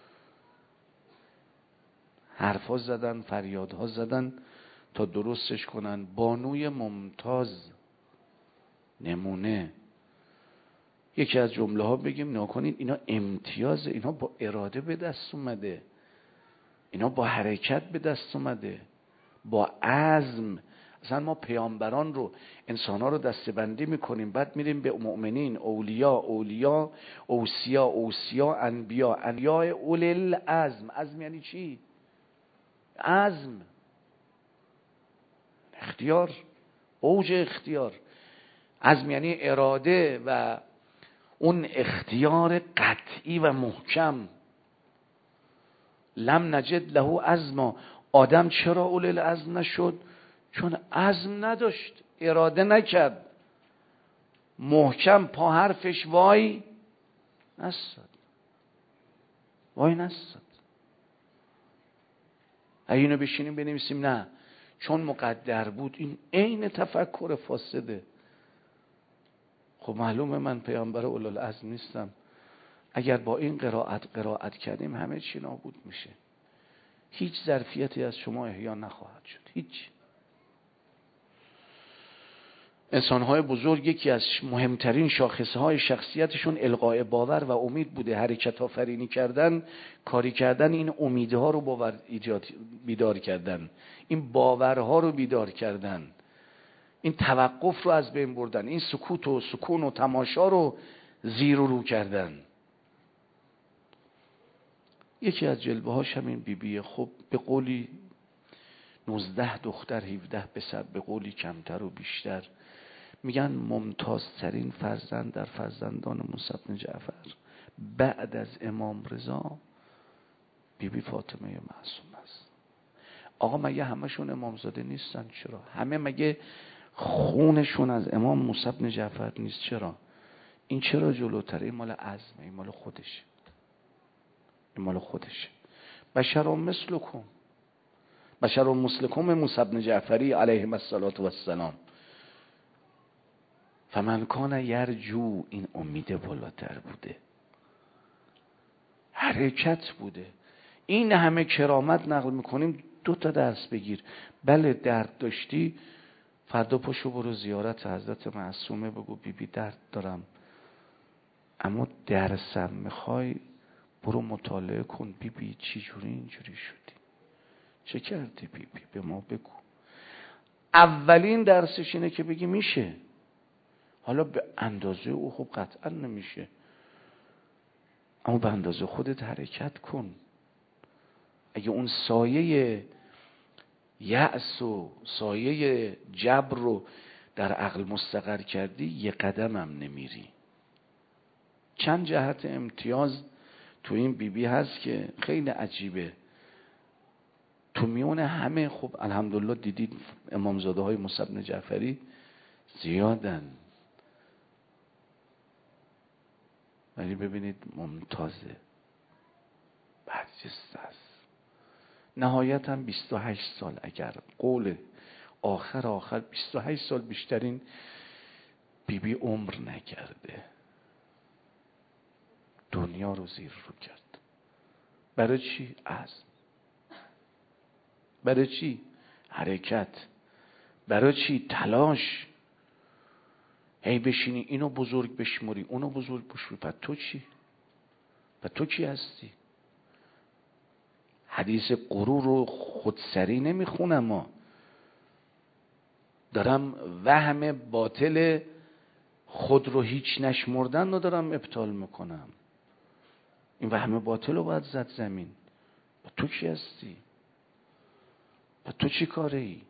حرفا زدن، فریادها زدن تا درستش کنن. بانوی ممتاز نمونه، یکی از جمله ها بگیم نکنید اینا امتیازه، اینا با اراده به دست اومده، اینا با حرکت به دست اومده، با عزم. اصلا ما پیامبران رو، انسان‌ها رو دسته‌بندی میکنیم، بعد میریم به مؤمنین، اولیا اولیا، اوصیا اوصیا، انبیا انبیا، اول العزم. عزم یعنی چی؟ عزم، اختیار، اوج اختیار. عزم یعنی اراده و اون اختیار قطعی و محکم. لم نجد له عزما. آدم چرا اول العزم نشد؟ چون عزم نداشت، اراده نکرد، محکم پا حرفش وای نستاد، وای نستاد. اگه اینو بشینیم بنویسیم نه چون مقدر بود، این عین تفکر فاسده. خب معلومه من پیامبر اولوالعزم نیستم. اگر با این قرائت قرائت کردیم همه چی نابود میشه، هیچ ظرفیتی از شما احیا نخواهد شد، هیچ. انسان‌های بزرگ یکی از مهمترین شاخصه‌های شخصیتشون القاء باور و امید بوده. حرکت آفرینی کردن، کاری کردن، این امیدها رو باور ایجاد بیدار کردن، این باورها رو بیدار کردن، این توقف رو از بین بردن، این سکوت و سکون و تماشا رو زیر و رو کردن. یکی از جلوه هاش همین بیبیه. خب به قولی نوزده دختر هفده پسر، به قولی کمتر و بیشتر. میگن ممتازترین فرزند در فرزندان موسی بن جعفر بعد از امام رضا بیبی بی فاطمه معصومه است. آقا مگه همشون امامزاده نیستن؟ چرا؟ همه مگه خونشون از امام موسی بن جعفر نیست؟ چرا؟ این چرا جلوتره؟ این مال عزمه، این مال خودشه، این مال خودشه. بشر مثلکم، بشر مثلکم موسی بن جعفری علیه السلام. فمن کان یرجو، این امید بالاتر بوده، حرکت بوده. این همه کرامت نقل میکنیم، دو تا درس بگیر. بله درد داشتی، فردا پاشو برو زیارت حضرت معصومه، بگو بی بی درد دارم، اما درسم میخوای برو مطالعه کن. بی بی چی جوری اینجوری شدی؟ چه کردی بی بی؟ به ما بگو. اولین درسش اینه که بگی میشه. حالا به اندازه او خب قطعا نمیشه، اما به اندازه خودت حرکت کن. اگه اون سایه یأس و سایه جبر رو در عقل مستقر کردی، یه قدم هم نمیری. چند جهت امتیاز تو این بیبی بی هست که خیلی عجیبه. تو میونه همه خب الحمدلله دیدید امامزاده های موسی بن جعفری زیادن، ولی ببینید ممتازه، برجسته است. نهایت هم بیست و هشت سال، اگر قول آخر آخر بیست و هشت سال بیشترین بیبی بی عمر نکرده، دنیا رو زیر رو کرد. برای چی؟ عزم. برای چی؟ حرکت. برای چی؟ تلاش. هی بشینی اینو بزرگ بشموری اونو بزرگ بشموری، پس تو چی؟ پس تو کی هستی؟ حدیث غرور رو خودسری نمیخونم، ما دارم وهم باطل خود رو هیچ نشمردن رو دارم ابطال میکنم. این وهم باطل رو باید زد زمین. پس تو کی هستی؟ پس تو چی کاره ای؟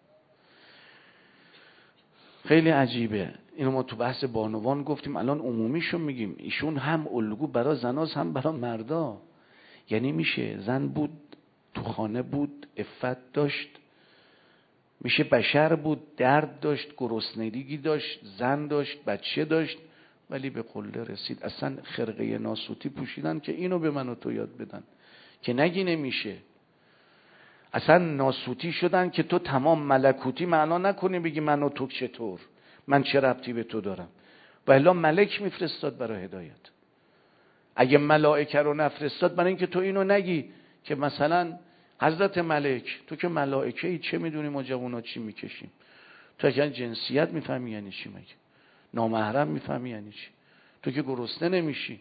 خیلی عجیبه. اینو ما تو بحث بانوان گفتیم، الان عمومیشو میگیم. ایشون هم الگو برای زناز هم برای مردا. یعنی میشه زن بود، تو خانه بود، عفت داشت، میشه بشر بود، درد داشت، گرسنگی داشت، زن داشت، بچه داشت، ولی به قله رسید. اصلا خرقه ناسوتی پوشیدن که اینو به من و تو یاد بدن که نگی نمیشه. اصلا ناسوتی شدن که تو تمام ملکوتی معنا نکنی، بگی من و تو چطور، من چه ربطی به تو دارم. و الا ملک میفرستاد برای هدایت. اگه ملائکه رو نفرستاد برای اینکه تو اینو نگی که مثلا حضرت ملک، تو که ملائکه ای، چه میدونی ما جوونا چی میکشیم؟ تو اگه جنسیت میفهمی یعنی چی؟ مگه نامحرم میفهمی یعنی چی؟ تو که گرسنه نمیشی.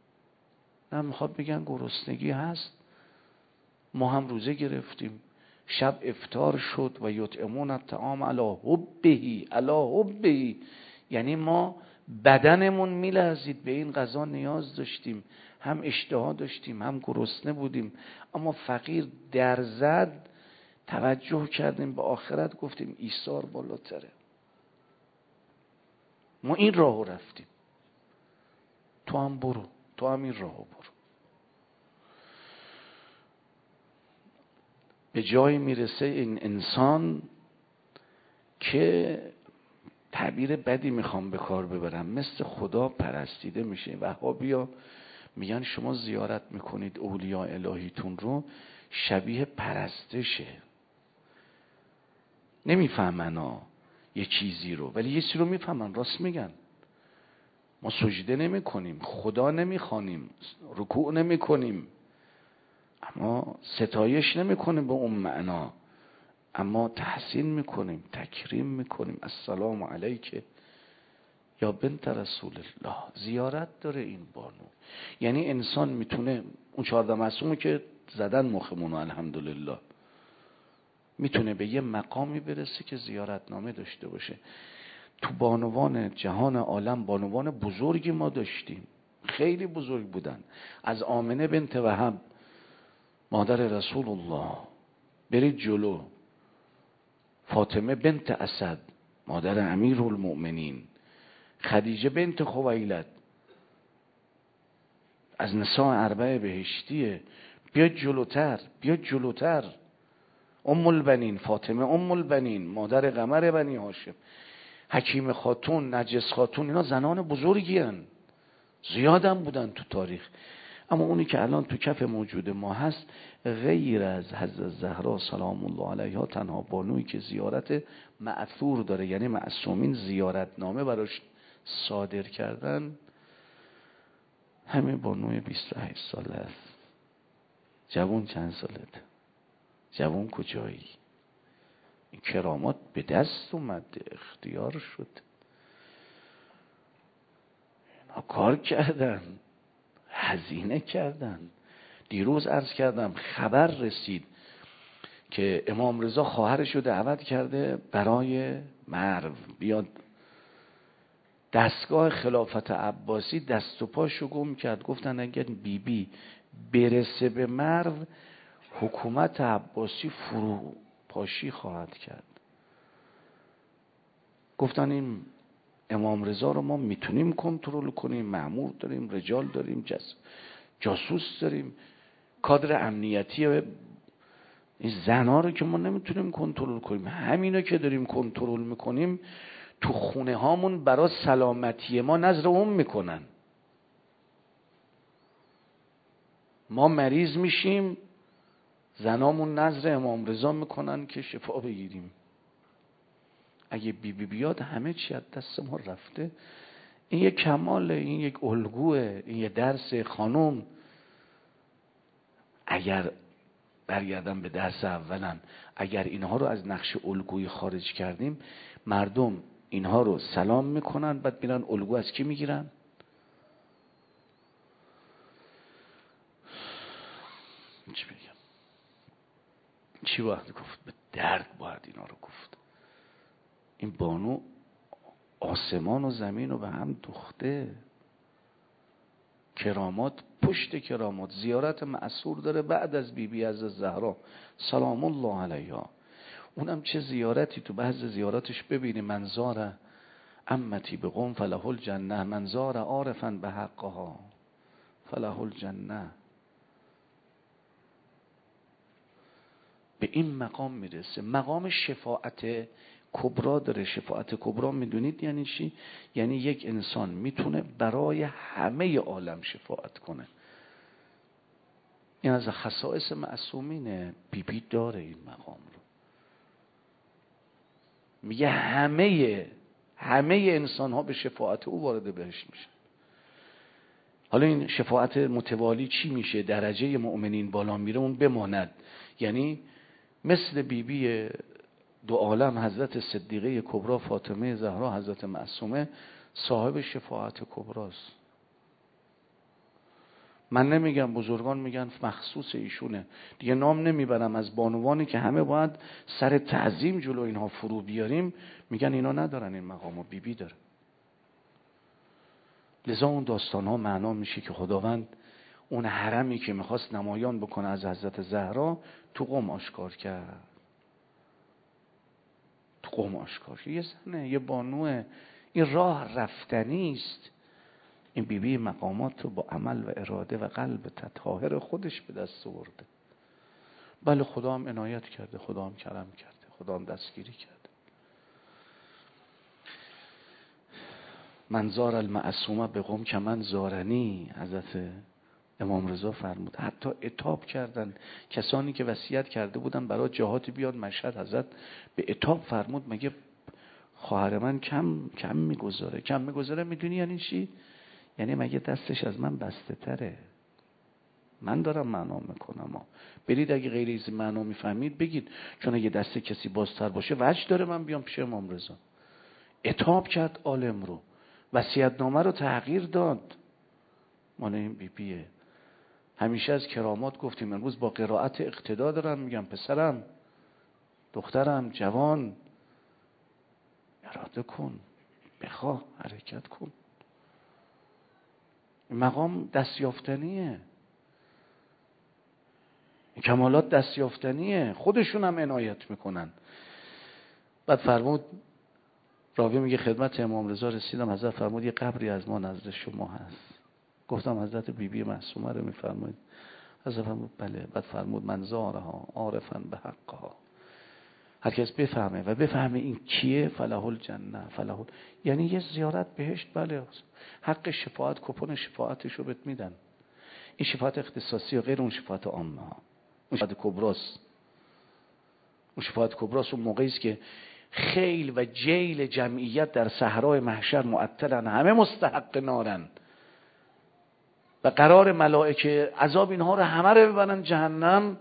نه، میخواد بگن گرسنگی هست، ما هم روزه گرفتیم، شب افطار شد و یطعمون الطعام علی حبه علی حبه، یعنی ما بدنمون میلرزید، به این غذا نیاز داشتیم، هم اشتها داشتیم هم گرسنه بودیم، اما فقیر در زد، توجه کردیم به آخرت، گفتیم ایثار بالاتره. ما این راهو رفتیم، تو هم برو، تو هم این راهو برو. به جایی میرسه این انسان که تعبیر بدی میخوام به کار ببرم، مثل خدا پرستیده میشه. وهابیا میگن شما زیارت میکنید اولیاء الهیتون رو، شبیه پرستشه. نمیفهمن ها یه چیزی رو، ولی یه چیزی رو میفهمن، راست میگن. ما سجده نمی کنیم، خدا نمی خوانیم، رکوع نمی کنیم، اما ستایش نمی کنیم به اون معنا، اما تحسین می کنیم، تکریم می کنیم. السلام علیک یا بنت رسول الله. زیارت داره این بانو. یعنی انسان میتونه اون چهارده معصومو که زدن مخمونو الحمدلله، میتونه به یه مقامی برسه که زیارت نامه داشته باشه. تو بانوان جهان عالم بانوان بزرگی ما داشتیم، خیلی بزرگ بودن. از آمنه بنت وهب مادر رسول الله برید جلو، فاطمه بنت اسد مادر امیرالمؤمنین، خدیجه بنت خویلد از نساء اربع بهشتیه، بیاد جلوتر، بیاد جلوتر. ام البنین فاطمه ام البنین مادر قمر بنی هاشم، حکیم خاتون، نجس خاتون، اینا زنان بزرگی هن. زیادم بودن تو تاریخ. اما اونی که الان تو کف موجود ما هست، غیر از حضرت زهرا سلام الله علیها، تنها بانویی که زیارت مأثور داره، یعنی معصومین زیارت نامه براش صادر کردن، همین بانوی بیست و هشت ساله است. جوان چند سالته؟ جوان کجایی؟ این کرامات به دست اومد، اختیار شد، اینا کار کردن، هزینه کردن. دیروز عرض کردم خبر رسید که امام رضا خواهرش رو دعوت کرده برای مرو بیاد دستگاه خلافت عباسی، دست و پاشو گم کرد. گفتن اگر بی بی برسه به مرو، حکومت عباسی فرو پاشی خواهد کرد. گفتن این امام رضا رو ما میتونیم کنترل کنیم، مأمور داریم، رجال داریم، جس جاسوس داریم، کادر امنیتی، این زنا رو که ما نمیتونیم کنترل کنیم. همینا که داریم کنترل میکنیم تو خونه هامون برای سلامتی ما نظر اون میکنن. ما مریض میشیم، زنامون نظر امام رضا میکنن که شفا بگیریم. اگه بی بی بیاد همه چی از دست ما رفته. این یک کماله، این یک الگوه، این یک درس. خانم اگر برگردم به درس اولم، اگر اینها رو از نقش الگویی خارج کردیم، مردم اینها رو سلام میکنن، بعد میرن الگو از کی میگیرن؟ چی بگم؟ چی باید گفت؟ به درد باید اینا رو گفت. این بانو آسمان و زمین رو به هم دوخته. کرامات پشت کرامات. زیارت مأثور داره بعد از بی بی از زهرا سلام الله علیها. اونم چه زیارتی تو بعض زیاراتش ببینی، منظار امتی به قوم فله الجنه، منظار عارفا به حقها فله الجنه. به این مقام میرسه. مقام شفاعت کبرا داره. شفاعت کبرا میدونید یعنی چی؟ یعنی یک انسان میتونه برای همه عالم شفاعت کنه. این از خصائص معصومینه. بی بی داره این مقام رو. میگه همه همه انسان ها به شفاعت او وارد بهشت میشن. حالا این شفاعت متوالی چی میشه؟ درجه مؤمنین بالا میره، اون بماند. یعنی مثل بی بی دو عالم، حضرت صدیقه کبرا فاطمه زهرا، حضرت معصومه، صاحب شفاعت کبراست. من نمیگم، بزرگان میگن مخصوص ایشونه دیگه. نام نمیبرم از بانوانی که همه باید سر تعظیم جلو اینها فرو بیاریم، میگن اینا ندارن این مقامو، بی بی داره. لذا اون داستان ها معنا میشه که خداوند اون حرمی که میخواست نمایان بکنه از حضرت زهرا تو قم آشکار کرد. تو قم آشکار کرد. یه زنه، یه بانوه، این راه رفتنی است. این بیبی مقامات رو با عمل و اراده و قلب طاهر خودش به دست آورده. بله خدا هم عنایت کرده، خدا هم کرم کرده، خدا هم دستگیری کرده. من زار المعصومه به قم که من زارنی، حضرت امام رضا فرمود. حتی عتاب کردن کسانی که وصیت کرده بودن برای جهات بیاد مشهد، حضرت به عتاب فرمود مگه خواهر من کم کم میگذاره؟ کم میگذاره میدونی یعنی چی؟ یعنی مگه دستش از من بسته تره؟ من دارم معنا میکنم. برید اگه غیر از معنا میفهمید بگید، چون اگه دست کسی بازتر باشه وجه داره من بیام پیش امام رضا. عتاب کرد عالم رو، وصیت‌نامه رو تغییر داد. مال این بی بیه. همیشه از کرامات گفتیم، امروز با قرائت اقتدا دارن میگم پسرم، دخترم، جوان، اراده کن، بخواه، حرکت کن. مقام دستیافتنیه، کمالات دستیافتنیه، خودشون هم عنایت میکنن. بعد فرمود، راوی میگه خدمت امام رضا رسیدم، حضرت فرمود یه قبری از ما نزد شما هست. گفتم حضرت بی بی معصومه رو میفرمایید؟ حضرت فرمود بله. بعد فرمود من زارها عارفا به حقها، هر کس بفهمه و بفهمه این کیه فله الجنه فله، یعنی یه زیارت بهشت. بله حق شفاعت، کپون شفاعتش رو بهت میدن. این شفاعت اختصاصی و غیر اون شفاعت عامه ها. اون شفاعت کبراست. اون شفاعت کبراست اون موقعی است که خیل و جیل جمعیت در صحرای محشر معطلن، همه مستحق نارن و قرار ملائکه عذاب اینها رو همه رو ببرن جهنم.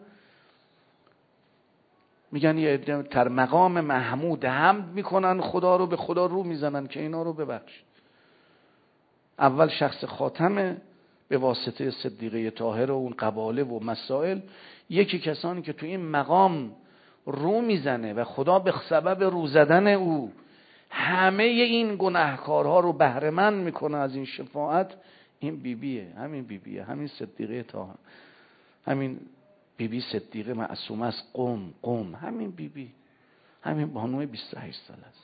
میگن یه عده تر مقام محمود حمد میکنن، خدا رو به خدا رو میزنن که اینا رو ببخش. اول شخص خاتمه به واسطه صدیقه طاهره و اون قباله و مسائل. یکی کسانی که تو این مقام رو میزنه و خدا به سبب رو زدن او همه این گناهکارها رو بهره مند میکنه از این شفاعت. این بیبیه، همین بیبیه، همین صدیقه طاهره، همین بیبی صدیقه معصومه است. قم قم همین بیبی، همین بانوی بیست و هشت سال است.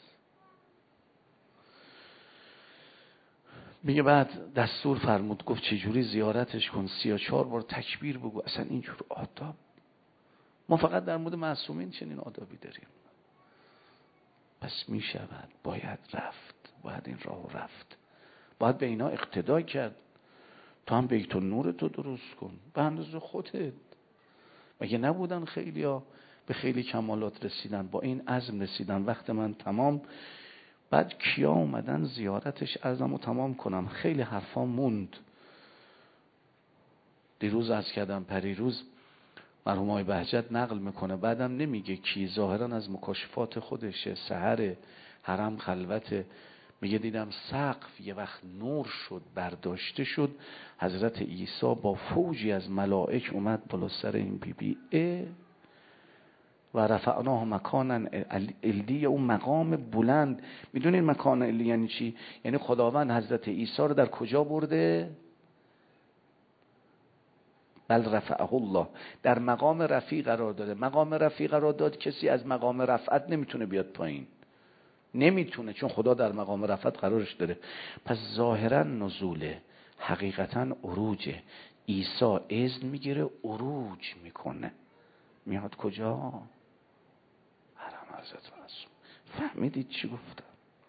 میگه بعد دستور فرمود، گفت چجوری زیارتش کن، سی و چهار بار تکبیر بگو. اصلا اینجور آداب ما فقط در مورد معصومین چنین آدابی داریم. پس میشود، باید رفت، باید این راه رفت، باید به اینا اقتدا کرد. تو هم بیت النور تو درست کن به اندازه خودت. مگه نبودن خیلی ها به خیلی کمالات رسیدن، با این عزم رسیدن وقت من تمام. بعد کیا اومدن زیارتش عزمو تمام کنم. خیلی حرفا موند. دیروز عرض کردم، پریروز مرحوم آقای بهجت نقل میکنه، بعدم نمیگه کی، ظاهرا از مکاشفات خودشه. سحر حرم خلوت، میگه دیدم سقف یه وقت نور شد، برداشته شد، حضرت عیسی با فوجی از ملائک اومد بالا سر این بی بی اه و رفعناه مکانا علی، اون مقام بلند. میدونین مکان علی یعنی چی؟ یعنی خداوند حضرت عیسی رو در کجا برده؟ بل رفعه الله، در مقام رفیع قرار داده. مقام رفیع قرار داد، کسی از مقام رفعت نمیتونه بیاد پایین، نمیتونه، چون خدا در مقام رفعت قرارش داره. پس ظاهرا نزوله، حقیقتا عروجه. عیسی اذن میگیره عروج میکنه، میاد کجا؟ حرم حضرت معصوم. فهمیدید چی گفتم؟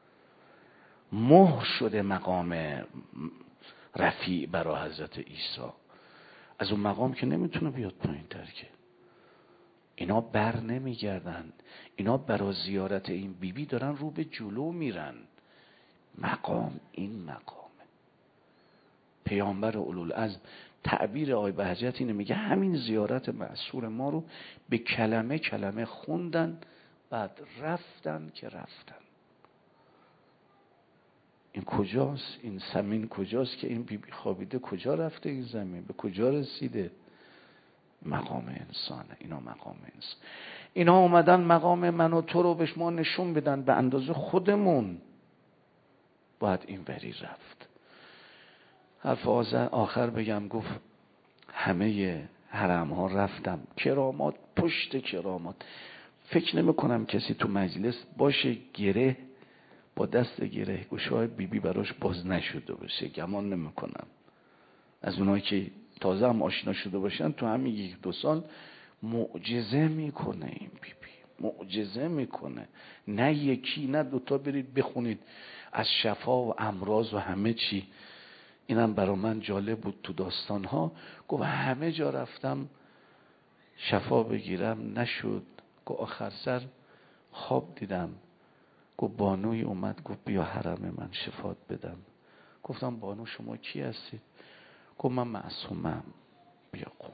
مهر شده مقام رفیع برای حضرت عیسی. از اون مقام که نمیتونه بیاد پایین تر که. اینا بر نمیگردن، اینا برای زیارت این بیبی بی دارن رو به جلو میرن. مقام این مقامه. پیامبر اولوالعزم تعبیر آقای بهجت اینه، میگه همین زیارت معصور ما رو به کلمه کلمه خوندن، بعد رفتن که رفتن. این کجاست؟ این زمین کجاست که این بی بی خوابیده؟ کجا رفته این زمین؟ به کجا رسیده؟ مقام انسانه. اینا مقام انسان. اینا اومدن مقام من و تو رو بهش ما نشون بدن. به اندازه خودمون باید این وری رفت. حرف آخر بگم، گفت همه حرم ها رفتم، کرامات پشت کرامات. فکر نمی کنم کسی تو مجلس باشه گره با دست گره گشای بی بی براش باز نشده باشه. گمان نمی کنم. از اونایی که تازه هم آشنا شده باشن تو همین یک دو سال معجزه میکنه این بی بی، معجزه میکنه. نه یکی نه دوتا، برید بخونید از شفا و امراض و همه چی. اینم برا من جالب بود تو داستان ها. گفت همه جا رفتم شفا بگیرم نشد. گفت آخر سر خواب دیدم. گفت بانوی اومد گفت بیا حرم من شفات بدم. گفتم بانو شما کی هستید؟ گفت من معصومم، بیا قوم.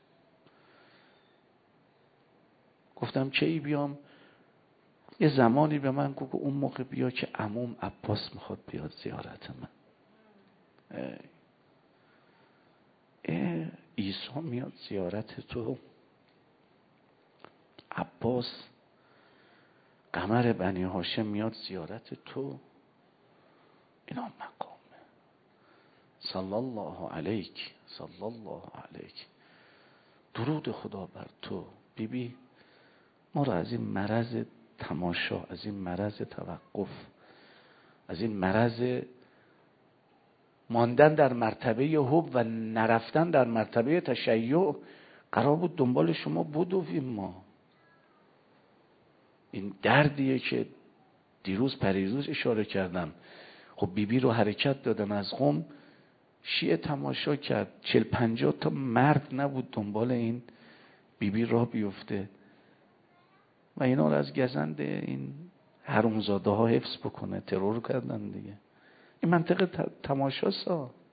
گفتم کی بیام؟ یه زمانی به من گفت اون موقع بیا که عموم عباس میخواد بیاد زیارت من. ای ای عیسی میاد زیارت تو، عباس قمر بنی هاشم میاد زیارت تو. اینا مقامه. صلی الله علیک، صلی الله علیک. درود خدا بر تو. بی بی ما را از این مرض تماشا، از این مرض توقف، از این مرض ماندن در مرتبه حب و نرفتن در مرتبه تشیع قرار بود دنبال شما بدویم. ما این دردیه که دیروز پریروز اشاره کردم. خب بی بی رو حرکت دادن از قم، شیعه تماشا کرد. چل پنجاه تا مرد نبود دنبال این بی بی راه بیفته و اینا رو از گزند این حرومزاده ها حفظ بکنه. ترور کردن دیگه. این منطقه تماشاست.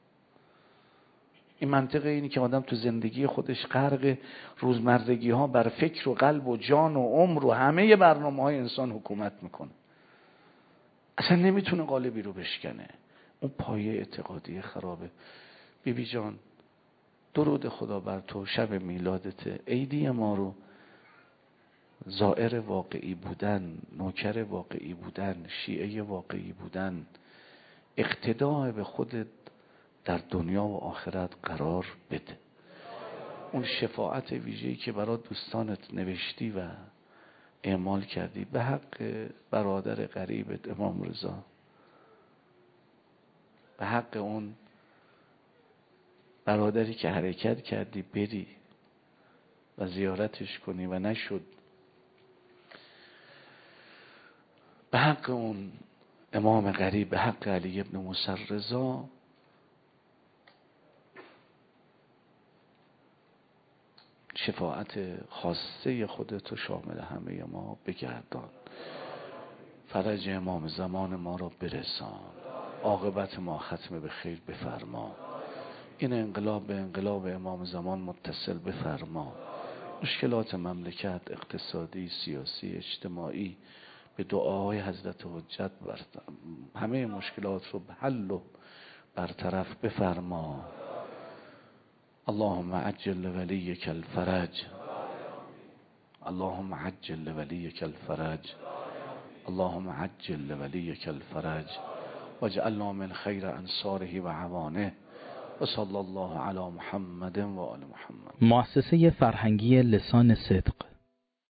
این منطقه اینی که آدم تو زندگی خودش غرق روزمرگی ها بر فکر و قلب و جان و عمر و همه برنامه های انسان حکومت میکنه. اصلا نمیتونه قالبی رو بشکنه. اون پایه اعتقادی خرابه. بی بی جان درود خدا بر تو. شب میلادت، عیدی ما رو زائر واقعی بودن، نوکر واقعی بودن، شیعه واقعی بودن، اقتداء به خودت در دنیا و آخرت قرار بده. اون شفاعت ویژه‌ای که برای دوستانت نوشتی و اعمال کردی به حق برادر قریبت امام رضا، به حق اون برادری که حرکت کردی بری و زیارتش کنی و نشد، به حق اون امام قریب، به حق علی ابن موسی رضا، شفاعت خاصه خودتو شامل همه ما بگردان. فرج امام زمان ما را برسان. عاقبت ما ختم به خیر بفرما. این انقلاب به انقلاب امام زمان متصل بفرما. مشکلات مملکت اقتصادی، سیاسی، اجتماعی به دعاهای حضرت حجت همه مشکلات رو به حل و برطرف بفرما. اللهم عجل لولیک الفرج، اللهم عجل لولیک الفرج، اللهم عجل لولیک الفرج واجعلنا من خیر انصاره و عوانه و صلی الله علی محمد و آل محمد. مؤسسه فرهنگی لسان صدق